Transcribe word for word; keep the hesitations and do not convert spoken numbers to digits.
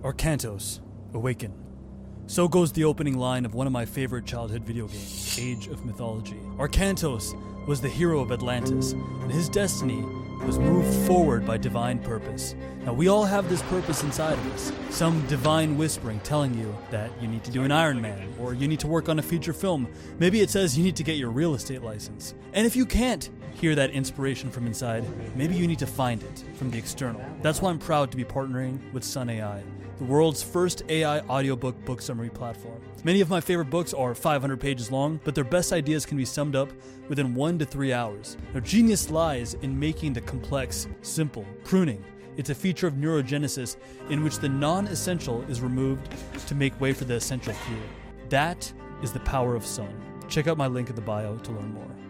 Arcantos, Awaken. So goes the opening line of one of my favorite childhood video games, Age of Mythology. Arcantos was the hero of Atlantis, and his destiny was moved forward by divine purpose. Now, we all have this purpose inside of us. Some divine whispering telling you that you need to do an Iron Man, or you need to work on a feature film. Maybe it says you need to get your real estate license. And if you can't hear that inspiration from inside, maybe you need to find it from the external. That's why I'm proud to be partnering with Sun A I, the world's first A I audiobook book summary platform. Many of my favorite books are five hundred pages long, but their best ideas can be summed up within one to three hours. Now, genius lies in making the complex simple. Pruning. It's a feature of neurogenesis in which the non-essential is removed to make way for the essential few. That is the power of Sun. Check out my link in the bio to learn more.